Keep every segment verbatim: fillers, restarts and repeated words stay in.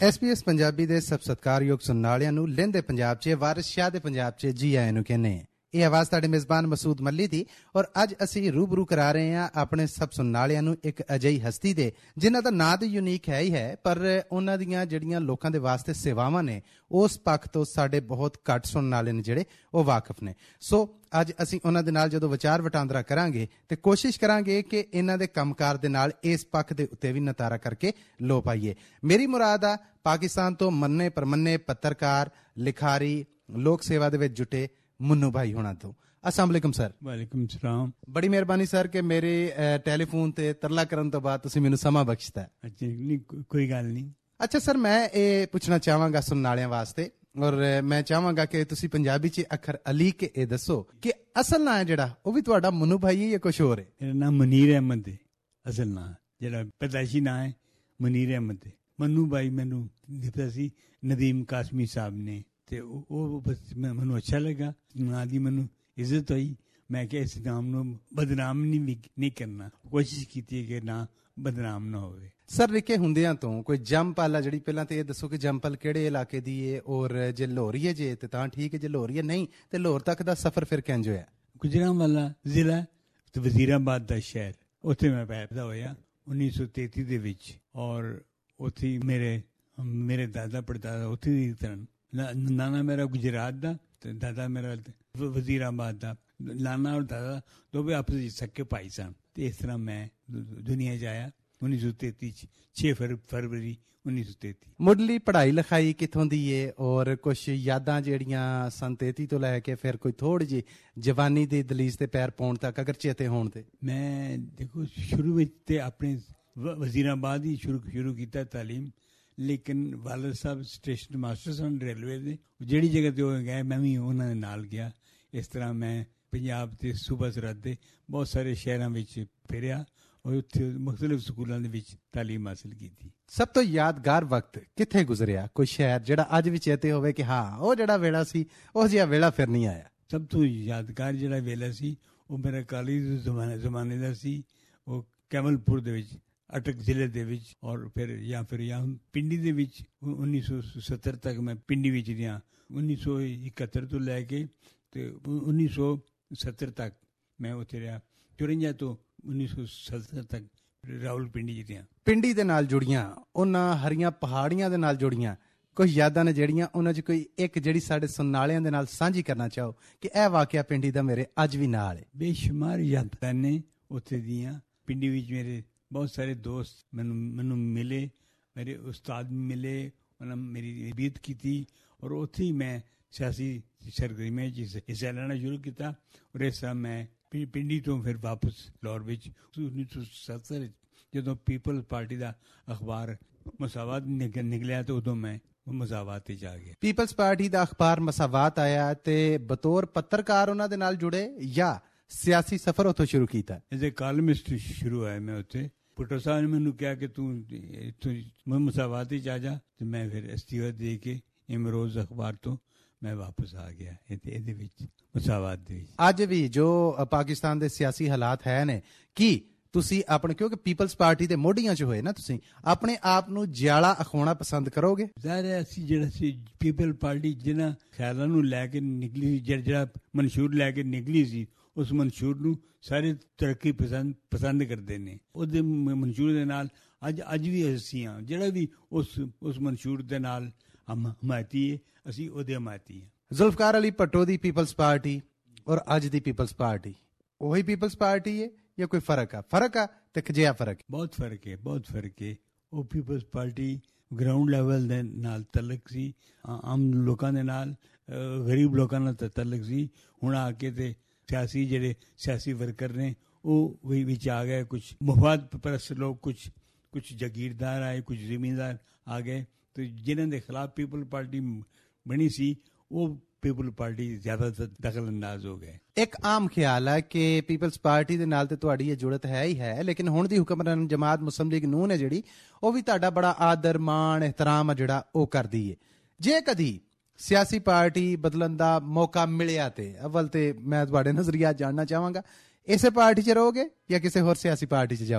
S P S Punjabi ਦੇ ਸਭ ਸਤਿਕਾਰਯੋਗ ਸੁਣਨ ਵਾਲਿਆਂ ਨੂੰ ਲਹਿੰਦੇ ਪੰਜਾਬ 'ਚ ਵਾਰਿਸ ਸ਼ਾਹ ਦੇ ਪੰਜਾਬ 'ਚ ਜੀ ਆਇਆਂ ਨੂੰ ਕਹਿੰਦੇ ਹਾਂ। ਇਹ ਆਵਾਜ਼ ਤੁਹਾਡੇ ਮੇਜ਼ਬਾਨ ਮਸੂਦ ਮੱਲੀ ਦੀ ਔਰ ਅੱਜ ਅਸੀਂ ਰੂਬਰੂ ਕਰਾ ਰਹੇ ਹਾਂ ਆਪਣੇ ਸਭ ਸੁਣਨ ਵਾਲਿਆਂ ਨੂੰ ਇੱਕ ਅਜਿਹੀ ਹਸਤੀ ਦੇ ਜਿਨ੍ਹਾਂ ਦਾ ਨਾਂ ਤਾਂ ਯੂਨੀਕ ਹੈ ਹੀ ਹੈ, ਪਰ ਉਹਨਾਂ ਦੀਆਂ ਜਿਹੜੀਆਂ ਲੋਕਾਂ ਦੇ ਵਾਸਤੇ ਸੇਵਾਵਾਂ ਨੇ ਉਸ ਪੱਖ ਤੋਂ ਸਾਡੇ ਬਹੁਤ ਘੱਟ ਸੁਣਨ ਵਾਲੇ ਨੇ ਜਿਹੜੇ ਉਹ ਵਾਕਿਫ ਨੇ। ਸੋ ਅੱਜ ਅਸੀਂ ਉਹਨਾਂ ਦੇ ਨਾਲ ਜਦੋਂ ਵਿਚਾਰ ਵਟਾਂਦਰਾ ਕਰਾਂਗੇ ਤੇ ਕੋਸ਼ਿਸ਼ ਕਰਾਂਗੇ ਕਿ ਇਹਨਾਂ ਦੇ ਕੰਮਕਾਰ ਦੇ ਨਾਲ ਇਸ ਪੱਖ ਦੇ ਉੱਤੇ ਵੀ ਨਤਾਰਾ ਕਰਕੇ ਲੋ ਪਾਈਏ। ਮੇਰੀ ਮੁਰਾਦ ਆ ਪਾਕਿਸਤਾਨ ਤੋਂ ਮੰਨੇ ਪਰਮੰਨੇ ਪੱਤਰਕਾਰ, ਲਿਖਾਰੀ, ਲੋਕ ਸੇਵਾ ਦੇ ਵਿੱਚ ਜੁਟੇ ਮੁੰਨੂ ਭਾਈ ਹੋਣਾ ਤੋਂ। अस्सलाम वालेकुम सर। वालेकुम सलाम। बड़ी मेहरबानी सर कि मेरे टैलीफोन ते तरला करन तो बाद तुसीं मैनूं समा बख्शता। अच्छा नहीं, कोई गल नहीं। अच्छा सर, मैं ये पूछना चाहांगा सुनने वालियां वास्ते और मैं चाहांगा कि तुसीं पंजाबी च अखर अली के ये दसो कि असल नाम है जिहड़ा वो भी तुहाडा मुन्नू भाई है या कुछ होर है? मेरा नाम मुनीर अहमद है। असल नाम जिहड़ा पैदाइशी नाम है मुनीर अहमद है। मन्नू भाई मैनू दिता सी नदीम कासमी साहब ने ते ਉਹ ਬਸ ਮੈਨੂੰ ਅੱਛਾ ਲੱਗਾ, ਨਾਂ ਦੀ ਮੈਨੂੰ ਇੱਜ਼ਤ ਹੋਈ। ਮੈਂ ਕਿਹਾ ਇਸ ਨਾਮ ਨੂੰ ਬਦਨਾਮ ਨਹੀਂ ਨਹੀਂ ਕਰਨਾ, ਕੋਸ਼ਿਸ਼ ਕੀਤੀ ਕਿ ਨਾ ਬਦਨਾਮ ਨਾ ਹੋਵੇ। ਸਰ ਨਿੱਕੇ ਹੁੰਦਿਆਂ ਤੋਂ ਕੋਈ ਜੰਮਪਲ ਆ ਜਿਹੜੀ, ਪਹਿਲਾਂ ਤੇ ਇਹ ਦੱਸੋ ਕਿ ਜੰਮਪਲ ਕਿਹੜੇ ਇਲਾਕੇ ਦੀ ਹੈ ਔਰ ਜੇ ਲਾਹੌਰੀਏ ਜੇ ਤੇ ਤਾਂ ਠੀਕ ਹੈ, ਜੇ ਲਾਹੌਰੀਏ ਨਹੀਂ ਤੇ ਲਾਹੌਰ ਤੱਕ ਦਾ ਸਫ਼ਰ ਫਿਰ ਕਿੰਜ ਹੋਇਆ? ਗੁਜਰਾਂਵਾਲਾ ਜ਼ਿਲ੍ਹਾ ਤੇ ਵਜ਼ੀਰਾਬਾਦ ਦਾ ਸ਼ਹਿਰ, ਉੱਥੇ ਮੈਂ ਪੈਦਾ ਹੋਇਆ ਉੱਨੀ ਸੌ ਤੇਤੀ ਦੇ ਵਿੱਚ ਔਰ ਉੱਥੇ ਮੇਰੇ ਮੇਰੇ ਦਾਦਾ ਪੜਦਾਦਾ ਉੱਥੇ ਦੀ ਤਰ੍ਹਾਂ। ਨਾਨਾ ਮੇਰਾ ਗੁਜਰਾਤ ਦਾ ਤੇ ਦਾਦਾ ਮੇਰਾ ਵਜ਼ੀਰਾਬਾਦ ਦਾ। ਨਾਨਾ ਔਰ ਦਾਦਾ ਦੋਵੇਂ ਆਪਸ ਵਿੱਚ ਸਕੇ ਭਾਈ ਸਨ ਤੇ ਇਸ ਤਰ੍ਹਾਂ ਮੈਂ ਦੁਨੀਆ 'ਚ ਆਇਆ ਉੱਨੀ ਸੌ ਤੇਤੀ 'ਚ ਛੇ ਫਰਵਰੀ ਉੱਨੀ ਸੌ ਤੇਤੀ। ਮੁੱਢਲੀ ਪੜ੍ਹਾਈ ਲਿਖਾਈ ਕਿੱਥੋਂ ਦੀ ਏ ਔਰ ਕੁਛ ਯਾਦਾਂ ਜਿਹੜੀਆਂ ਸਨ ਤੇਤੀ ਤੋਂ ਲੈ ਕੇ ਫਿਰ ਕੋਈ ਥੋੜ੍ਹੀ ਜਿਹੀ ਜਵਾਨੀ ਦੀ ਦਲੀਜ਼ ਤੇ ਪੈਰ ਪਾਉਣ ਤੱਕ ਅਗਰ ਚੇਤੇ ਹੋਣ ਤੇ? ਮੈਂ ਦੇਖੋ ਸ਼ੁਰੂ ਵਿੱਚ ਤੇ ਆਪਣੇ ਵਜ਼ੀਰਾਬਾਦ ਹੀ ਸ਼ੁਰੂ ਸ਼ੁਰੂ ਕੀਤਾ ਤਾਲੀਮ, ਲੇਕਿਨ ਵਾਲਦ ਸਾਹਿਬ ਸਟੇਸ਼ਨ ਮਾਸਟਰ ਸਨ ਰੇਲਵੇ ਦੇ, ਜਿਹੜੀ ਜਗ੍ਹਾ 'ਤੇ ਉਹ ਗਏ ਮੈਂ ਵੀ ਉਹਨਾਂ ਦੇ ਨਾਲ ਗਿਆ। ਇਸ ਤਰ੍ਹਾਂ ਮੈਂ ਪੰਜਾਬ ਅਤੇ ਸੂਬਾ ਸਰਹੱਦ ਦੇ ਬਹੁਤ ਸਾਰੇ ਸ਼ਹਿਰਾਂ ਵਿੱਚ ਫਿਰਿਆ ਔਰ ਉੱਥੇ ਮੁਖਤਲਿਫ ਸਕੂਲਾਂ ਦੇ ਵਿੱਚ ਤਾਲੀਮ ਹਾਸਿਲ ਕੀਤੀ। ਸਭ ਤੋਂ ਯਾਦਗਾਰ ਵਕਤ ਕਿੱਥੇ ਗੁਜ਼ਰਿਆ? ਕੋਈ ਸ਼ਹਿਰ ਜਿਹੜਾ ਅੱਜ ਵੀ ਚੇਤੇ ਹੋਵੇ ਕਿ ਹਾਂ ਉਹ ਜਿਹੜਾ ਵੇਲਾ ਸੀ ਉਹ ਜਿਹਾ ਵੇਲਾ ਫਿਰ ਨਹੀਂ ਆਇਆ? ਸਭ ਤੋਂ ਯਾਦਗਾਰ ਜਿਹੜਾ ਵੇਲਾ ਸੀ ਉਹ ਮੇਰਾ ਕਾਲਜ ਦੇ ਜ਼ਮਾਨੇ ਜ਼ਮਾਨੇ ਦਾ ਸੀ। ਉਹ ਕੈਮਲਪੁਰ ਦੇ ਵਿੱਚ ਅਟਕ ਜ਼ਿਲ੍ਹੇ ਦੇ ਵਿੱਚ ਔਰ ਫਿਰ ਜਾਂ ਫਿਰ ਜਾਂ ਪਿੰਡੀ ਦੇ ਵਿੱਚ ਉੱਨੀ ਸੌ ਸੱਤਰ ਤੱਕ ਮੈਂ ਪਿੰਡੀ ਵਿੱਚ ਰਿਹਾ। ਉੱਨੀ ਸੌ ਇਕਹੱਤਰ ਤੋਂ ਲੈ ਕੇ ਤੇ ਉੱਨੀ ਸੌ ਸੱਤਰ ਤੱਕ ਮੈਂ ਉੱਥੇ ਰਿਹਾ। ਚੁਰੰਜਾ ਤੋਂ ਉੱਨੀ ਸੌ ਸੱਤਰ ਤੱਕ ਰਾਵਲਪਿੰਡੀ 'ਚ ਰਿਹਾ। ਪਿੰਡੀ ਦੇ ਨਾਲ ਜੁੜੀਆਂ ਉਹਨਾਂ ਹਰੀਆਂ ਪਹਾੜੀਆਂ ਦੇ ਨਾਲ ਜੁੜੀਆਂ ਕੁਝ ਯਾਦਾਂ ਨੇ ਜਿਹੜੀਆਂ ਉਹਨਾਂ 'ਚ ਕੋਈ ਇੱਕ ਜਿਹੜੀ ਸਾਡੇ ਸੁਣਨ ਵਾਲਿਆਂ ਦੇ ਨਾਲ ਸਾਂਝੀ ਕਰਨਾ ਚਾਹੋ ਕਿ ਇਹ ਵਾਕਿਆ ਪਿੰਡੀ ਦਾ ਮੇਰੇ ਅੱਜ ਵੀ ਨਾਲ ਹੈ? ਬੇਸ਼ੁਮਾਰ ਯਾਦਾਂ ਨੇ ਉੱਥੇ ਦੀਆਂ। ਪਿੰਡੀ ਵਿੱਚ ਮੇਰੇ ਬਹੁਤ ਸਾਰੇ ਦੋਸਤ ਮੈਨੂੰ ਮੈਨੂੰ ਮਿਲੇ, ਮੇਰੇ ਉਸਤਾਦ ਮਿਲੇ, ਉਹਨਾਂ ਮੇਰੀ ਬੀਤ ਕੀਤੀ ਔਰ ਉੱਥੇ ਹੀ ਮੈਂ ਸਿਆਸੀ ਸਰਗਰਮੀਆਂ 'ਚ ਹਿੱਸਾ ਲੈਣਾ ਸ਼ੁਰੂ ਕੀਤਾ। ਔਰ ਇਸ ਤਰ੍ਹਾਂ ਮੈਂ ਪਿੰਡੀ ਤੋਂ ਫਿਰ ਵਾਪਸ ਲਾਹੌਰ ਵਿੱਚ ਉੱਨੀ ਸੌ ਸੱਤਰ ਜਦੋਂ ਪੀਪਲ ਪਾਰਟੀ ਦਾ ਅਖਬਾਰ ਮਸਾਵਾਤ ਨਿਕਲਿਆ ਤਾਂ ਉਦੋਂ ਮੈਂ ਮਸਾਵਾਤ 'ਤੇ ਜਾ ਗਿਆ। ਪੀਪਲਸ ਪਾਰਟੀ ਦਾ ਅਖਬਾਰ ਮਸਾਵਾਤ ਆਇਆ ਤੇ ਬਤੌਰ ਪੱਤਰਕਾਰ ਉਹਨਾਂ ਦੇ ਨਾਲ ਜੁੜੇ ਜਾਂ ਸਿਆਸੀ ਸਫ਼ਰ ਉੱਥੋਂ ਸ਼ੁਰੂ ਕੀਤਾ? ਐਜ਼ ਏ ਕਾਲਮਿਸਟ ਸ਼ੁਰੂ ਹੋਇਆ ਮੈਂ ਉੱਥੇ। ਭੁੱਟੋ ਸਾਹਿਬ ਨੇ ਮੈਨੂੰ ਕਿਹਾ ਕਿ ਤੂੰ ਇੱਥੋਂ ਮਸਾਵਾਤ 'ਚ ਆ ਜਾ ਤੇ ਮੈਂ ਫਿਰ ਅਸਤੀਫਾ ਦੇ ਕੇ ਇਮਰੋਜ਼ ਅਖਬਾਰ ਤੋਂ ਮੈਂ ਵਾਪਸ ਆ ਗਿਆ ਇਹਦੇ ਵਿੱਚ ਮਸਾਵਾਤ ਦੇ ਵਿੱਚ। ਅੱਜ ਵੀ ਜੋ ਪਾਕਿਸਤਾਨ ਦੇ ਸਿਆਸੀ ਹਾਲਾਤ ਹੈ ਨੇ, ਕੀ ਤੁਸੀਂ ਆਪਣੇ, ਕਿਉਂਕਿ ਪੀਪਲਸ ਪਾਰਟੀ ਦੇ ਮੋਢੀਆਂ 'ਚ ਹੋਏ ਨਾ, ਤੁਸੀਂ ਆਪਣੇ ਆਪ ਨੂੰ ਜਿਆਲਾ ਅਖਵਾਉਣਾ ਪਸੰਦ ਕਰੋਗੇ? ਜ਼ਾਹਿਰ ਹੈ ਅਸੀਂ ਜਿਹੜਾ ਸੀ ਪੀਪਲ ਪਾਰਟੀ ਜਿਹਨਾਂ ਖਿਆਲਾਂ ਨੂੰ ਲੈ ਕੇ ਨਿਕਲੀ, ਜਿਹੜਾ ਮਨਸ਼ੂਰ ਲੈ ਕੇ ਨਿਕਲੀ ਸੀ, ਉਸ ਮਨਸ਼ੂਰ ਨੂੰ ਸਾਰੇ ਤਰੱਕੀ ਪਸੰਦ ਪਸੰਦ ਕਰਦੇ ਨੇ। ਉਹਦੇ ਮਨਸ਼ੂਰ ਦੇ ਨਾਲ ਅੱਜ ਅੱਜ ਵੀ ਅਸੀਂ ਹਾਂ, ਜਿਹੜਾ ਵੀ ਉਸ ਉਸ ਮਨਸ਼ੂਰ ਦੇ ਨਾਲ ਹਮਾਇਤੀ ਹੈ, ਅਸੀਂ ਉਹਦੇ ਹਮਾਇਤੀ ਹਾਂ। ਜ਼ੁਲਫਕਾਰ ਅਲੀ ਭੱਟੋ ਦੀ ਪੀਪਲਸ ਪਾਰਟੀ ਔਰ ਅੱਜ ਦੀ ਪੀਪਲਸ ਪਾਰਟੀ ਉਹੀ ਪੀਪਲਸ ਪਾਰਟੀ ਹੈ ਜਾਂ ਕੋਈ ਫਰਕ ਆ? ਫਰਕ ਆ ਤੇ ਕਿਹੜਾ ਫਰਕ? ਬਹੁਤ ਫਰਕ ਹੈ, ਬਹੁਤ ਫਰਕ ਹੈ। ਉਹ ਪੀਪਲਸ ਪਾਰਟੀ ਗਰਾਊਂਡ ਲੈਵਲ ਦੇ ਨਾਲ ਤਲਕ ਸੀ, ਆਮ ਲੋਕਾਂ ਦੇ ਨਾਲ, ਗਰੀਬ ਲੋਕਾਂ ਨਾਲ ਤਲਕ ਸੀ। ਹੁਣ ਆ ਕੇ ਤੇ ਸਿਆਸੀ ਜਿਹੜੇ ਸਿਆਸੀ ਵਰਕਰ ਨੇ ਉਹ ਵੀ ਵਿੱਚ ਆ ਗਏ। ਕੁਛ ਮੁਫਾਦ ਪਰਸਤ ਲੋਕ, ਕੁਛ ਕੁਛ ਜਾਗੀਰਦਾਰ ਆਏ, ਕੁਛ ਜ਼ਿਮੀਂਦਾਰ ਆ ਗਏ ਤੇ ਜਿਨ੍ਹਾਂ ਦੇ ਖਿਲਾਫ ਪੀਪਲ ਪਾਰਟੀ ਬਣੀ ਸੀ ਉਹ ਪੀਪਲ ਪਾਰਟੀ ਜ਼ਿਆਦਾ ਦਖਲ ਅੰਦਾਜ਼ ਹੋ ਗਏ। ਇੱਕ ਆਮ ਖਿਆਲ ਹੈ ਕਿ ਪੀਪਲਸ ਪਾਰਟੀ ਦੇ ਨਾਲ ਤੇ ਤੁਹਾਡੀ ਇਹ ਜੁੜਤ ਹੈ ਹੀ ਹੈ, ਲੇਕਿਨ ਹੁਣ ਦੀ ਹੁਕਮਰਾਨ ਜਮਾਤ ਮੁਸਲਿਮ ਲੀਗ ਨੂਨ ਹੈ ਜਿਹੜੀ, ਉਹ ਵੀ ਤੁਹਾਡਾ ਬੜਾ ਆਦਰ ਮਾਣ ਇਹਤਰਾਮ ਆ ਜਿਹੜਾ ਉਹ ਕਰਦੀ ਹੈ। ਜੇ ਕਦੀ ਸਿਆਸੀ ਪਾਰਟੀ ਬਦਲਣ ਦਾ ਮੌਕਾ ਮਿਲਿਆ ਤੇ ਅਵਲ ਤੇ ਮੈਂ ਤੁਹਾਡੇ ਨਜ਼ਰੀਆ ਜਾਣਨਾ ਚਾਹਾਂਗਾ, ਇਸੇ ਪਾਰਟੀ 'ਚ ਰਹੋਗੇ ਜਾਂ ਕਿਸੇ ਹੋਰ ਸਿਆਸੀ ਪਾਰਟੀ 'ਚ ਜਾਓਗੇ?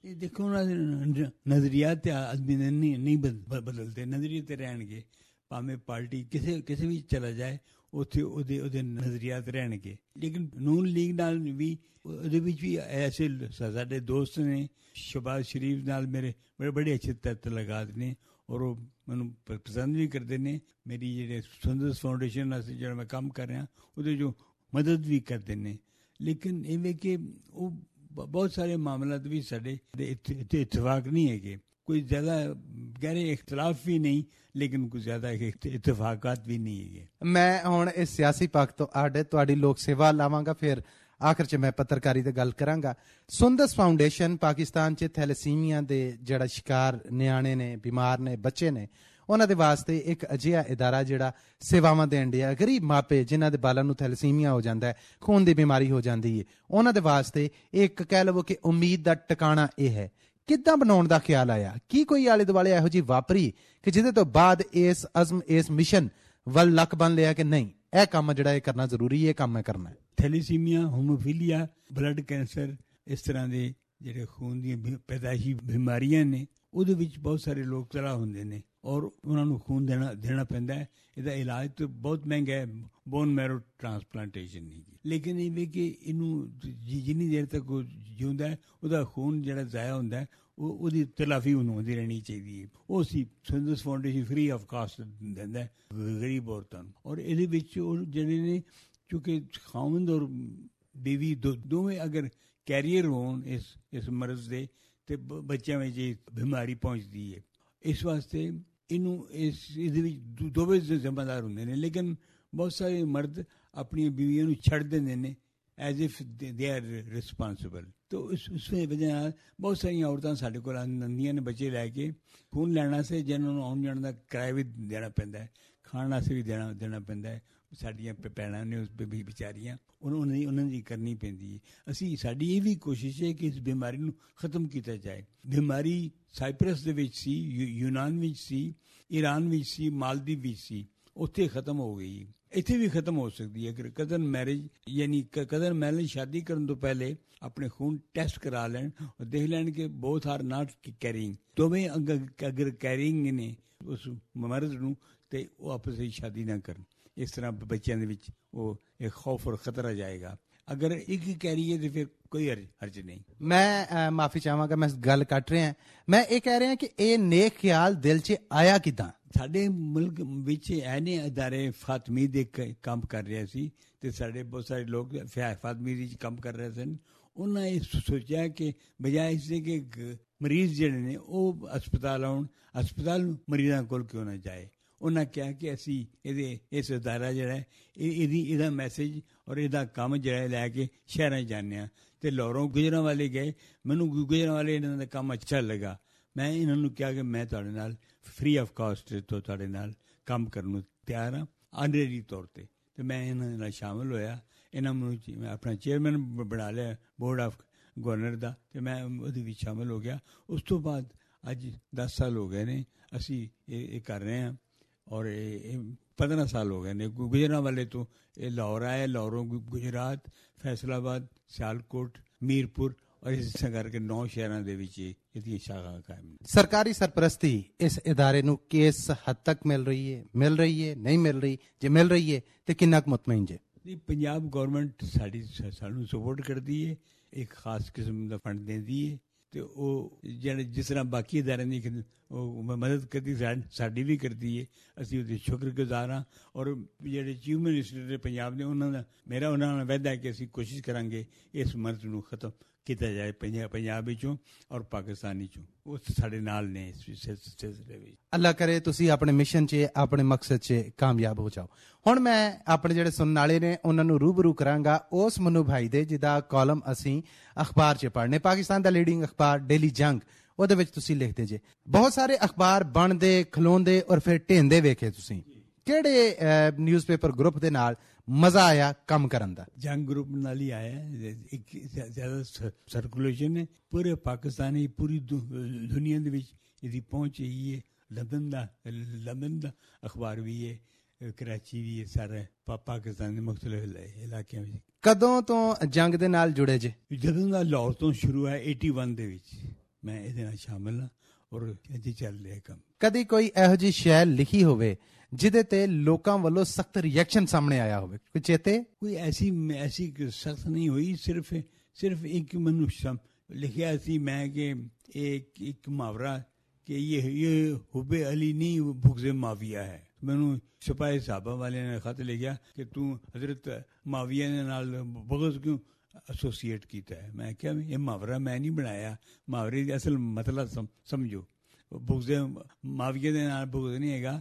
ਇਹ ਦੇਖੋ ਉਹਨਾਂ ਦੇ ਨਜ਼ਰੀਆਤ ਤੇ ਆਦਮੀ ਨੇ ਨਹੀਂ ਨਹੀਂ ਬਦ- ਬਦਲਦੇ, ਨਜ਼ਰੀਏ ਤੇ ਰਹਿਣਗੇ। ਭਾਵੇਂ ਪਾਰਟੀ ਕਿਸੇ ਕਿਸੇ ਵੀ ਚਲਾ ਜਾਏ ਉੱਥੇ ਉਹਦੇ ਉਹਦੇ ਨਜ਼ਰੀਆਤ ਰਹਿਣਗੇ। ਲੇਕਿਨ ਨੂਨ ਲੀਗ ਨਾਲ ਵੀ ਉਹਦੇ ਵਿੱਚ ਵੀ ਐਸੇ ਸਾਡੇ ਦੋਸਤ ਨੇ, ਸ਼ਹਬਾਜ਼ ਸ਼ਰੀਫ ਨਾਲ ਮੇਰੇ ਬੜੇ ਬੜੇ ਅੱਛੇ ਤਲਕਾਤ ਨੇ ਔਰ ਉਹ ਮੈਨੂੰ ਪ- ਪਸੰਦ ਵੀ ਕਰਦੇ ਨੇ। ਮੇਰੀ ਜਿਹੜੇ ਸੁੰਦਰਸ ਫਾਊਂਡੇਸ਼ਨ ਨਾਲ ਜਿਹੜਾ ਮੈਂ ਕੰਮ ਕਰ ਰਿਹਾ ਉਹਦੇ ਜੋ ਮਦਦ ਵੀ ਕਰਦੇ ਨੇ। ਲੇਕਿਨ ਇਵੇਂ ਕਿ ਉਹ ਬ- ਬਹੁਤ ਸਾਰੇ ਮਾਮਲਾਤ ਵੀ ਸਾਡੇ ਇੱਥੇ ਇੱਥੇ ਇਤਫਾਕ ਨਹੀਂ ਹੈਗੇ। ਕੋਈ ਜ਼ਿਆਦਾ ਗਹਿਰੇ ਇਖਤਲਾਫ ਵੀ ਨਹੀਂ, ਲੇਕਿਨ ਕੋਈ ਜ਼ਿਆਦਾ ਇਖ- ਇਤਫਾਕਾਤ ਵੀ ਨਹੀਂ ਹੈਗੇ। ਮੈਂ ਹੁਣ ਇਸ ਸਿਆਸੀ ਪੱਖ ਤੋਂ ਆਡੇ ਤੁਹਾਡੀ ਲੋਕ ਸੇਵਾ ਲਾਵਾਂਗਾ, ਫਿਰ ਆਖਰ 'ਚ ਮੈਂ ਪੱਤਰਕਾਰੀ ਤੇ ਗੱਲ ਕਰਾਂਗਾ। ਸੁੰਦਰਸ ਫਾਊਂਡੇਸ਼ਨ ਪਾਕਿਸਤਾਨ 'ਚ ਥੈਲੇਸੀਮੀਆ ਦੇ ਜਿਹੜਾ ਸ਼ਿਕਾਰ ਨਿਆਣੇ ਨੇ, ਬਿਮਾਰ ਨੇ, ਬੱਚੇ ਨੇ, ਉਹਨਾਂ ਦੇ ਵਾਸਤੇ ਇੱਕ ਅਜਿਹਾ ਇਦਾਰਾ ਜਿਹੜਾ ਸੇਵਾਵਾਂ ਦੇਣ ਡਿਆ। ਗਰੀਬ ਮਾਪੇ ਜਿਨ੍ਹਾਂ ਦੇ ਬਾਲਾਂ ਨੂੰ ਥੈਲੇਸੀਮੀਆ ਹੋ ਜਾਂਦਾ ਹੈ, ਖੂਨ ਦੀ ਬਿਮਾਰੀ ਹੋ ਜਾਂਦੀ ਹੈ, ਉਹਨਾਂ ਦੇ ਵਾਸਤੇ ਇੱਕ ਕਹਿ ਲਵੋ ਕਿ ਉਮੀਦ ਦਾ ਟਿਕਾਣਾ ਇਹ ਹੈ। ਕਿੱਦਾਂ ਬਣਾਉਣ ਦਾ ਖਿਆਲ ਆਇਆ? ਕੀ ਕੋਈ ਆਲੇ ਦੁਆਲੇ ਇਹੋ ਜਿਹੀ ਵਾਪਰੀ ਕਿ ਜਿਹਦੇ ਤੋਂ ਬਾਅਦ ਇਸ ਅਜ਼ਮ, ਇਸ ਮਿਸ਼ਨ ਵੱਲ ਲੱਕ ਬਣ ਲਿਆ ਕਿ ਨਹੀਂ, ਇਹ ਕੰਮ ਜਿਹੜਾ ਇਹ ਕਰਨਾ ਜ਼ਰੂਰੀ ਹੈ, ਇਹ ਕੰਮ ਮੈਂ ਕਰਨਾ ਹੈ? ਥੈਲੇਸੀਮੀਆ, ਹੋਮੋਫੀਲੀਆ, ਬਲੱਡ ਕੈਂਸਰ, ਇਸ ਤਰ੍ਹਾਂ ਦੇ ਜਿਹੜੇ ਖੂਨ ਦੀਆਂ ਬਿ- ਪੈਦਾਇਸ਼ੀ ਬਿਮਾਰੀਆਂ ਨੇ, ਉਹਦੇ ਵਿੱਚ ਬਹੁਤ ਸਾਰੇ ਲੋਕ ਤਬਾਹ ਹੁੰਦੇ ਨੇ ਔਰ ਉਹਨਾਂ ਨੂੰ ਖੂਨ ਦੇਣਾ ਦੇਣਾ ਪੈਂਦਾ ਹੈ। ਇਹਦਾ ਇਲਾਜ ਤਾਂ ਬਹੁਤ ਮਹਿੰਗਾ ਹੈ, ਬੋਨ ਮੈਰੋ ਟ੍ਰਾਂਸਪਲਾਂਟੇਸ਼ਨ ਨਹੀਂ। ਲੇਕਿਨ ਇਹ ਵੀ ਕਿ ਇਹਨੂੰ ਜਿ- ਜਿੰਨੀ ਦੇਰ ਤੱਕ ਉਹ ਜਿਉਂਦਾ ਹੈ ਉਹਦਾ ਖੂਨ ਜਿਹੜਾ ਜ਼ਾਇਆ ਹੁੰਦਾ ਹੈ ਉਹ ਉਹਦੀ ਤਲਾਫੀ ਉਹਨੂੰ ਹੁੰਦੀ ਰਹਿਣੀ ਚਾਹੀਦੀ ਹੈ। ਉਹ ਸੀ ਸੁੰਦਰਸ ਫਾਊਂਡੇਸ਼ਨ ਫ੍ਰੀ ਆਫ ਕਾਸਟ ਦਿੰਦਾ ਹੈ ਗਰੀਬ ਔਰਤਾਂ ਨੂੰ। ਔਰ ਇਹਦੇ ਵਿੱਚ ਉਹ ਜਿਹੜੇ ਨੇ, ਕਿਉਂਕਿ ਖਾਵੰਦ ਔਰ ਬੀਵੀ ਦੋ ਦੋਵੇਂ ਅਗਰ ਕੈਰੀਅਰ ਹੋਣ ਇਸ ਇਸ ਮਰਜ਼ ਦੇ, ਤੇ ਬ- ਬੱਚਿਆਂ ਵਿੱਚ ਇਹ ਬਿਮਾਰੀ ਪਹੁੰਚਦੀ ਹੈ। ਇਸ ਵਾਸਤੇ ਇਹਨੂੰ ਇਸ ਇਹਦੇ ਵਿੱਚ ਦੋ- ਦੋਵੇਂ ਜ਼ਿੰਮੇਦਾਰ ਹੁੰਦੇ ਨੇ। ਲੇਕਿਨ ਬਹੁਤ ਸਾਰੇ ਮਰਦ ਆਪਣੀਆਂ ਬੀਵੀਆਂ ਨੂੰ ਛੱਡ ਦਿੰਦੇ ਨੇ as if they are responsible. ਤਾਂ ਉਸ ਉਸ ਵਜ੍ਹਾ ਨਾਲ ਬਹੁਤ ਸਾਰੀਆਂ ਔਰਤਾਂ ਸਾਡੇ ਕੋਲ ਆਉਂਦੀਆਂ ਨੇ ਬੱਚੇ ਲੈ ਕੇ ਖੂਨ ਲੈਣਾ ਸੇ, ਜਿਹਨਾਂ ਨੂੰ ਆਉਣ ਜਾਣ ਦਾ ਕਿਰਾਇਆ ਵੀ ਦੇਣਾ ਪੈਂਦਾ ਹੈ, ਖਾਣ ਵਾਸਤੇ ਵੀ ਦੇਣਾ ਦੇਣਾ ਪੈਂਦਾ ਹੈ। ਸਾਡੀਆਂ ਭ- ਭੈਣਾਂ ਨੇ ਉਸ ਵੀ ਵਿਚਾਰੀਆਂ, ਉਹਨਾਂ ਦੀ ਉਹਨਾਂ ਦੀ ਕਰਨੀ ਪੈਂਦੀ ਹੈ। ਅਸੀਂ ਸਾਡੀ ਇਹ ਵੀ ਕੋਸ਼ਿਸ਼ ਹੈ ਕਿ ਇਸ ਬਿਮਾਰੀ ਨੂੰ ਖਤਮ ਕੀਤਾ ਜਾਏ। ਬਿਮਾਰੀ ਸਾਈਪਰਸ ਦੇ ਵਿੱਚ ਸੀ, ਯੂ- ਯੂਨਾਨ ਵਿੱਚ ਸੀ, ਈਰਾਨ ਵਿੱਚ ਸੀ, ਮਾਲਦੀਵ ਵਿੱਚ ਸੀ, ਉੱਥੇ ਖਤਮ ਹੋ ਗਈ। ਇੱਥੇ ਵੀ ਖਤਮ ਹੋ ਸਕਦੀ ਹੈ ਅਗਰ ਕਜ਼ਨ ਮੈਰਿਜ ਯਾਨੀ ਕਜ਼ਨ ਮੈਰਿਜ ਸ਼ਾਦੀ ਕਰਨ ਤੋਂ ਪਹਿਲੇ ਆਪਣੇ ਖੂਨ ਟੈਸਟ ਕਰਾ ਲੈਣ ਔਰ ਦੇਖ ਲੈਣ ਕਿ ਬੋਥ ਆਰ ਨਾਟ ਕੈਰਿੰਗ, ਦੋਵੇਂ ਅਗਰ ਅਗਰ ਕੈਰਿੰਗ ਨੇ ਉਸ ਮਰਦ ਨੂੰ, ਤੇ ਉਹ ਆਪਸ ਵਿੱਚ ਸ਼ਾਦੀ ਨਾ ਕਰਨ। ਇਸ ਤਰ੍ਹਾਂ ਬੱਚਿਆਂ ਦੇ ਵਿੱਚ ਉਹ ਇੱਕ ਖੌਫ ਔਰ ਖਤਰਾ ਜਾਏਗਾ। ਅਗਰ ਇੱਕ ਕੈਰੀਏ ਤੇ ਫਿਰ ਕੋਈ ਹਰਜ ਹਰਜ ਨਹੀਂ। ਮੈਂ ਮਾਫੀ ਚਾਹਾਂਗਾ, ਮੈਂ ਗੱਲ ਕੱਟ ਰਿਹਾ। ਮੈਂ ਇਹ ਕਹਿ ਰਿਹਾ ਕਿ ਇਹ ਨੇਕ ਖਿਆਲ ਦਿਲ 'ਚ ਆਇਆ ਕਿੱਦਾਂ? ਸਾਡੇ ਮੁਲਕ ਵਿੱਚ ਐਨੇ ਅਦਾਰੇ ਫਾਤਮੀ ਦੇ ਕ- ਕੰਮ ਕਰ ਰਹੇ ਸੀ, ਤੇ ਸਾਡੇ ਬਹੁਤ ਸਾਰੇ ਲੋਕ ਫਾ- ਫਾਤਮੀ ਵਿੱਚ ਕੰਮ ਕਰ ਰਹੇ ਸਨ। ਉਹਨਾਂ ਇਹ ਸੋਚਿਆ ਕਿ ਬਜਾਏ ਇਸ ਦੇ ਕਿ ਗ- ਮਰੀਜ਼ ਜਿਹੜੇ ਨੇ ਉਹ ਹਸਪਤਾਲ ਆਉਣ, ਹਸਪਤਾਲ ਮਰੀਜ਼ਾਂ ਕੋਲ ਕਿਉਂ ਨਾ ਜਾਏ। ਉਹਨਾਂ ਕਿਹਾ ਕਿ ਅਸੀਂ ਇਹਦੇ ਇਸ ਅਦਾਰਾ ਜਿਹੜਾ ਹੈ ਇਹ ਇਹਦੀ ਇਹਦਾ ਮੈਸੇਜ ਔਰ ਇਹਦਾ ਕੰਮ ਜਿਹੜਾ ਹੈ ਲੈ ਕੇ ਸ਼ਹਿਰਾਂ 'ਚ ਜਾਂਦੇ ਹਾਂ। ਅਤੇ ਲਾਹੌਰੋਂ ਗੁਜਰਾਂ ਵਾਲੇ ਗਏ, ਮੈਨੂੰ ਗੁਜਰਾਂ ਵਾਲੇ ਇਹਨਾਂ ਦਾ ਕੰਮ ਅੱਛਾ ਲੱਗਾ। ਮੈਂ ਇਹਨਾਂ ਨੂੰ ਕਿਹਾ ਕਿ ਮੈਂ ਤੁਹਾਡੇ ਨਾਲ ਫ੍ਰੀ ਆਫ ਕਾਸਟ ਤੋਂ ਤੁਹਾਡੇ ਨਾਲ ਕੰਮ ਕਰਨ ਨੂੰ ਤਿਆਰ ਹਾਂ, ਆਨਰੇਰੀ ਤੌਰ 'ਤੇ। ਅਤੇ ਮੈਂ ਇਹਨਾਂ ਦੇ ਨਾਲ ਸ਼ਾਮਿਲ ਹੋਇਆ। ਇਹਨਾਂ ਨੂੰ ਮੈਂ ਆਪਣਾ ਚੇਅਰਮੈਨ ਬਣਾ ਲਿਆ ਬੋਰਡ ਆਫ ਗਵਰਨਰ ਦਾ, ਅਤੇ ਮੈਂ ਉਹਦੇ ਵਿੱਚ ਸ਼ਾਮਿਲ ਹੋ ਗਿਆ। ਉਸ ਤੋਂ ਬਾਅਦ ਅੱਜ ਦਸ ਸਾਲ ਹੋ ਗਏ ਨੇ ਅਸੀਂ ਇਹ ਇਹ ਕਰ ਰਹੇ ਹਾਂ, ਔਰ ਇਹ ਪੰਦਰਾਂ ਸਾਲ ਹੋ ਗਏ ਨੇ ਗੁਜਰਾਂ ਵਾਲੇ ਤੋਂ ਇਹ ਲਾਹੌਰ ਆਇਆ, ਲਾਹੌਰੋਂ ਗੁਜਰਾਤ, ਫੈਸਲਾਬਾਦ, ਸਿਆਲਕੋਟ, ਮੀਰਪੁਰ ਔਰ ਇਸ ਤਰ੍ਹਾਂ ਕਰਕੇ ਨੌ ਸ਼ਹਿਰਾਂ ਦੇ ਵਿੱਚ ਇਹਦੀ ਸ਼ਾਖਾ ਕਾਇਮ ਨੇ। ਸਰਕਾਰੀ ਸਰਪ੍ਰਸਤੀ ਇਸ ਇਦਾਰੇ ਨੂੰ ਕਿਸ ਹੱਦ ਤੱਕ ਮਿਲ ਰਹੀ ਹੈ, ਮਿਲ ਰਹੀ ਹੈ, ਨਹੀਂ ਮਿਲ ਰਹੀ? ਜੇ ਮਿਲ ਰਹੀ ਹੈ ਤੇ ਕਿੰਨਾ ਕੁ ਮੁਤਮਈਨ ਜੇ? ਪੰਜਾਬ ਗੌਰਮੈਂਟ ਸਾਡੀ ਸਾਨੂੰ ਸਪੋਰਟ ਕਰਦੀ ਹੈ, ਇੱਕ ਖਾਸ ਕਿਸਮ ਦਾ ਫੰਡ ਦਿੰਦੀ ਹੈ, ਤੇ ਉਹ ਜਿਹੜੇ ਜਿਸ ਤਰ੍ਹਾਂ ਬਾਕੀ ਅਦਾਰਿਆਂ ਦੀ ਉਹ ਮਦਦ ਕਰਦੀ ਸਾਡੀ ਵੀ ਕਰਦੀ ਹੈ। ਅਸੀਂ ਉਹਦੇ ਸ਼ੁਕਰਗੁਜ਼ਾਰ ਹਾਂ। ਔਰ ਜਿਹੜੇ ਚੀਫ ਮਿਨਿਸਟਰ ਦੇ ਪੰਜਾਬ ਨੇ, ਉਹਨਾਂ ਦਾ ਮੇਰਾ ਉਹਨਾਂ ਨਾਲ ਵਾਅਦਾ ਹੈ ਕਿ ਅਸੀਂ ਕੋਸ਼ਿਸ਼ ਕਰਾਂਗੇ ਇਸ ਮਰਜ਼ ਨੂੰ ਖਤਮ ਕੀਤਾ ਜਾਏ ਪੰਜਾਬ ਪੰਜਾਬ ਵਿੱਚੋਂ ਔਰ ਪਾਕਿਸਤਾਨ ਵਿੱਚੋਂ। ਉਹ ਸਾਡੇ ਨਾਲ ਨੇ ਇਸ ਸਿਲਸਿਲੇ ਵਿੱਚ। ਅੱਲਾ ਕਰੇ ਤੁਸੀਂ ਆਪਣੇ ਮਿਸ਼ਨ 'ਚ, ਆਪਣੇ ਮਕਸਦ 'ਚ ਕਾਮਯਾਬ ਹੋ ਜਾਓ। ਹੁਣ ਮੈਂ ਆਪਣੇ ਜਿਹੜੇ ਸੁਣਨ ਵਾਲੇ ਨੇ ਉਹਨਾਂ ਨੂੰ ਰੂਬਰੂ ਕਰਾਂਗਾ ਉਸ ਮਨੂ ਭਾਈ ਦੇ ਜਿਹਦਾ ਕਾਲਮ ਅਸੀਂ ਅਖਬਾਰ 'ਚ ਪੜ੍ਹਨੇ, ਪਾਕਿਸਤਾਨ ਦਾ ਲੀਡਿੰਗ ਅਖਬਾਰ ਡੇਲੀ ਜੰਗ, ਉਹਦੇ ਵਿੱਚ ਤੁਸੀਂ ਲਿਖਦੇ ਜੇ ਬਹੁਤ ਸਾਰੇ ਅਖਬਾਰ ਬਣਦੇ, ਖਲੋਂਦੇ ਔਰ ਫਿਰ ਢਹਿੰਦੇ ਵੇਖੇ ਤੁਸੀਂ। ਕਿਹੜੇ ਨਿਊਜ਼ਪੇਪਰ ਗਰੁੱਪ ਦੇ ਨਾਲ ਮਜ਼ਾ ਆਇਆ ਕੰਮ ਕਰਨ ਦਾ? ਜੰਗ ਗਰੁੱਪ ਨਾਲ ਹੀ ਆਇਆ। ਇੱਕ ਜ਼ਿਆਦਾ ਸਰਕੂਲੇਸ਼ਨ ਹੈ ਪੂਰੇ ਪਾਕਿਸਤਾਨ, ਪੂਰੀ ਦੁਨੀਆ ਦੇ ਵਿੱਚ ਇਹਦੀ ਪਹੁੰਚ ਇਹੀ ਹੈ। ਲੰਦਨ ਦਾ ਲੰਦਨ ਦਾ ਅਖਬਾਰ ਵੀ ਹੈ, ਕਰਾਚੀ ਵੀ ਹੈ, ਸਾਰੇ ਪਾਕਿਸਤਾਨ ਦੇ ਮੁਖਤਲਿਫ ਇਲਾਕਿਆਂ ਵਿੱਚ। ਕਦੋਂ ਤੋਂ ਜੰਗ ਦੇ ਨਾਲ ਜੁੜੇ ਜੇ? ਜਦੋਂ ਦਾ ਲਾਹੌਰ ਤੋਂ ਸ਼ੁਰੂ ਹੈ ਇਕੱਤੀ ਦੇ ਵਿੱਚ, ਮੈਂ ਇਹਦੇ ਨਾਲ ਸ਼ਾਮਿਲ ਹਾਂ ਔਰ ਅੱਜ ਚੱਲ ਰਿਹਾ ਕੰਮ। ਕਦੀ ਕੋਈ ਇਹੋ ਜਿਹੀ ਸ਼ੈ ਲਿਖੀ ਹੋਵੇ ਜਿਹਦੇ ਤੇ ਲੋਕਾਂ ਵੱਲੋਂ ਸਖਤ ਰਿਐਕਸ਼ਨ ਸਾਹਮਣੇ ਆਇਆ ਹੋਵੇ, ਕੋਈ ਚੇਤੇ? ਕੋਈ ਐਸੀ ਐਸੀ ਸਖਤ ਨਹੀਂ ਹੋਈ, ਸਿਰਫ ਸਿਰਫ ਇੱਕ ਮਨੁੱਖ ਲਿਖਿਆ ਸੀ ਮੈਂ ਕਿ ਇੱਕ ਇੱਕ ਮੁਹਾਵਰਾ ਕਿ ਇਹ ਇਹ ਹੁਬੇ ਅਲੀ ਨਹੀਂ ਬੁਗਜ਼ੇ ਮਾਵੀਆ ਹੈ। ਮੈਨੂੰ ਸਿਪਾਹੀ ਸਾਹਿਬਾ ਵਾਲਿਆਂ ਨੇ ਖਤ ਲਿਖਿਆ ਕਿ ਤੂੰ ਹਜ਼ਰਤ ਮਾਵੀਆ ਦੇ ਨਾਲ ਬਗਜ਼ ਕਿਉਂ ਐਸੋਸੀਏਟ ਕੀਤਾ ਹੈ। ਮੈਂ ਕਿਹਾ ਇਹ ਮੁਹਾਵਰਾ ਮੈਂ ਨਹੀਂ ਬਣਾਇਆ, ਮੁਹਾਵਰੇ ਦੀ ਅਸਲ ਮਤਲਬ ਸਮਝੋ। ਬੁਗਜ਼ੇ ਮਾਵੀਆ ਦੇ ਨਾਲ ਬੁਗਜ਼ ਨਹੀਂ ਹੈਗਾ,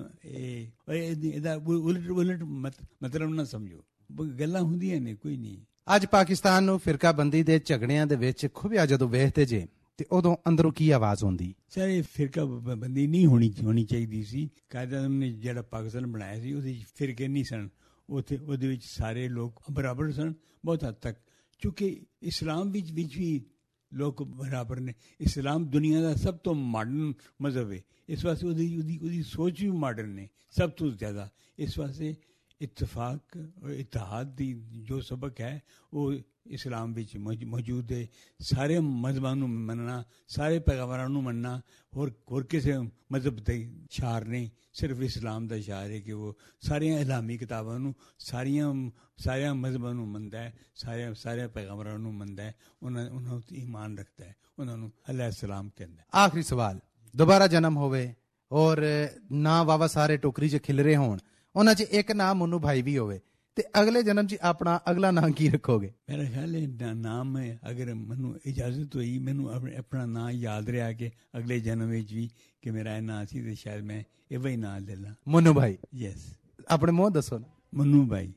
ਇਹ ਇਹਦਾ ਉਲਟ ਉਲਟ ਮਤਲਬ ਨਾ ਸਮਝੋ, ਗੱਲਾਂ ਹੁੰਦੀਆਂ ਨੇ, ਕੋਈ ਨਹੀਂ। ਅੱਜ ਪਾਕਿਸਤਾਨ ਨੂੰ ਫਿਰਕਾਬੰਦੀ ਦੇ ਝਗੜਿਆਂ ਦੇ ਵਿੱਚ ਖੁਬਿਆ ਜਦੋਂ ਵੇਖਦੇ ਜੇ ਤੇ ਉਦੋਂ ਅੰਦਰੋਂ ਕੀ ਆਵਾਜ਼ ਹੁੰਦੀ? ਸਰ ਇਹ ਫਿਰਕਾਬੰਦੀ ਨਹੀਂ ਹੋਣੀ ਹੋਣੀ ਚਾਹੀਦੀ ਸੀ। ਕਾਇਦ ਆਜ਼ਮ ਨੇ ਜਿਹੜਾ ਪਾਕਿਸਤਾਨ ਬਣਾਇਆ ਸੀ ਉਹਦੇ ਫਿਰਕੇ ਨਹੀਂ ਸਨ, ਉੱਥੇ ਉਹਦੇ ਵਿੱਚ ਸਾਰੇ ਲੋਕ ਬਰਾਬਰ ਸਨ ਬਹੁਤ ਹੱਦ ਤੱਕ, ਕਿਉਂਕਿ ਇਸਲਾਮ ਵਿੱਚ ਵਿੱਚ ਵੀ ਲੋਕ ਬਰਾਬਰ ਨੇ। ਇਸਲਾਮ ਦੁਨੀਆ ਦਾ ਸਭ ਤੋਂ ਮਾਡਰਨ ਮਜ਼ਹਬ ਹੈ, ਇਸ ਵਾਸਤੇ ਉਹਦੀ ਉਹਦੀ ਉਹਦੀ ਸੋਚ ਵੀ ਮਾਡਰਨ ਨੇ ਸਭ ਤੋਂ ਜ਼ਿਆਦਾ। ਇਸ ਵਾਸਤੇ ਇਤਫਾਕ ਔਰ ਇਤਿਹਾਦ ਦੀ ਜੋ ਸਬਕ ਹੈ ਉਹ ਇਸਲਾਮ ਵਿੱਚ ਮੌਜੂਦ ਹੈ। ਸਾਰੇ ਮਜ਼ਹਬਾਂ ਨੂੰ ਮੰਨਣਾ, ਸਾਰੇ ਪੈਗੰਬਰਾਂ ਨੂੰ ਮੰਨਣਾ, ਹੋਰ ਹੋਰ ਕਿਸੇ ਮਜ਼ਹਬ ਦੇ ਸ਼ਾਰ ਨਹੀਂ, ਸਿਰਫ ਇਸਲਾਮ ਦਾ ਸ਼ਾਰ ਹੈ ਕਿ ਉਹ ਸਾਰੀਆਂ ਇਸਲਾਮੀ ਕਿਤਾਬਾਂ ਨੂੰ, ਸਾਰੀਆਂ ਸਾਰਿਆਂ ਮਜ਼ਹਬਾਂ ਨੂੰ ਮੰਨਦਾ ਹੈ, ਸਾਰੇ ਸਾਰੇ ਪੈਗੰਬਰਾਂ ਨੂੰ ਮੰਨਦਾ ਹੈ, ਉਹਨਾਂ ਉਹਨਾਂ ਉੱਤੇ ਈਮਾਨ ਰੱਖਦਾ ਹੈ, ਉਹਨਾਂ ਨੂੰ ਅਲੈਹ ਸਲਾਮ ਕਹਿੰਦਾ ਹੈ। ਆਖਰੀ ਸਵਾਲ, ਦੁਬਾਰਾ ਜਨਮ ਹੋਵੇ ਔਰ ਨਾ ਵਾਵਾ ਸਾਰੇ ਟੋਕਰੀ 'ਚ ਖਿਲਰੇ ਹੋਣ, ਉਹਨਾਂ 'ਚ ਇੱਕ ਨਾਮ ਮਨੂੰ ਭਾਈ ਵੀ ਹੋਵੇ, ਤੇ ਅਗਲੇ ਜਨਮ 'ਚ ਆਪਣਾ ਅਗਲਾ ਨਾਮ ਕੀ ਰੱਖੋਗੇ? ਮੇਰਾ ਖਿਆਲ ਹੈ ਨਾਮ ਹੈ, ਅਗਰ ਮੈਨੂੰ ਇਜਾਜ਼ਤ ਹੋਈ, ਮੈਨੂੰ ਆਪਣਾ ਨਾਂ ਯਾਦ ਰਿਹਾ ਕਿ ਅਗਲੇ ਜਨਮ ਵਿੱਚ ਵੀ ਕਿ ਮੇਰਾ ਇਹ ਨਾਂ ਸੀ, ਤੇ ਸ਼ਾਇਦ ਮੈਂ ਇਹ ਹੀ ਨਾਂ ਲੈ ਲਾਂ, ਮਨੂੰ ਭਾਈ। ਯੈਸ, ਆਪਣੇ ਮੂੰਹ ਦੱਸੋ ਨਾ। ਮਨੂੰ ਭਾਈ।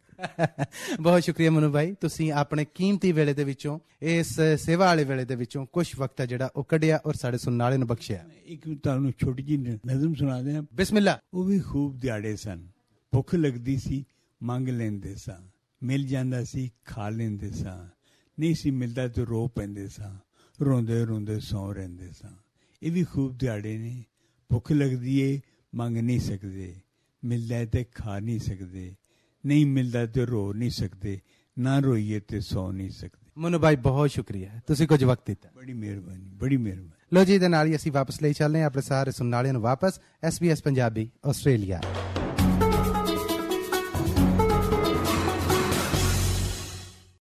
ਬਹੁਤ ਸ਼ੁਕਰੀਆ ਮਨੂੰ ਭਾਈ, ਤੁਸੀਂ ਆਪਣੇ ਕੀਮਤੀ ਵੇਲੇ ਦੇ ਵਿੱਚੋਂ, ਇਸ ਸੇਵਾ ਵਾਲੇ ਵੇਲੇ ਦੇ ਵਿੱਚੋਂ ਕੁਛ ਵਕਤ ਜਿਹੜਾ ਉਹ ਕੱਢਿਆ ਔਰ ਸਾਡੇ ਸੁਣਨ ਵਾਲੇ ਨੂੰ ਬਖਸ਼ਿਆ। ਇੱਕ ਤੁਹਾਨੂੰ ਛੋਟੀ ਜਿਹੀ ਨਜ਼ਮ ਸੁਣਾ ਦਿਆਂ। ਬਿਸਮਿਲ੍ਲਾ। ਉਹ ਵੀ ਖੂਬ ਦਿਹਾੜੇ ਸਨ, ਭੁੱਖ ਲੱਗਦੀ ਸੀ ਮੰਗ ਲੈਂਦੇ ਸਾਂ, ਮਿਲ ਜਾਂਦਾ ਸੀ ਖਾ ਲੈਂਦੇ ਸਾਂ, ਨਹੀਂ ਸੀ ਮਿਲਦਾ ਤੇ ਰੋ ਪੈਂਦੇ ਸਾਂ, ਰੋਂਦੇ ਰੋਂਦੇ ਸੌਂ ਰਹਿੰਦੇ ਸਾਂ। ਇਹ ਵੀ ਖੂਬ ਦਿਹਾੜੇ ਨੇ, ਭੁੱਖ ਲੱਗਦੀ ਏ ਮੰਗ ਨਹੀਂ ਸਕਦੇ, ਮਿਲਦਾ ਤੇ ਖਾ ਨਹੀਂ ਸਕਦੇ, ਨਹੀਂ ਮਿਲਦਾ ਤੇ ਰੋ ਨਹੀਂ ਸਕਦੇ, ਨਾ ਰੋਈਏ ਤੇ ਸੌ ਨਹੀਂ ਸਕਦੇ। ਮਨੂ ਭਾਈ ਬਹੁਤ ਸ਼ੁਕਰੀਆ, ਤੁਸੀਂ ਕੁਝ ਵਕਤ ਦਿੱਤਾ, ਬੜੀ ਮਿਹਰਬਾਨੀ, ਬੜੀ ਮਿਹਰਬਾਨੀ। ਲੋ ਜੀ, ਦੇ ਨਾਲ ਹੀ ਅਸੀਂ ਵਾਪਸ ਲਈ ਚੱਲਦੇ ਹਾਂ ਆਪਣੇ ਸਾਰੇ ਸੁਣਨ ਵਾਲਿਆਂ ਨੂੰ ਵਾਪਸ S B S Punjabi Australia.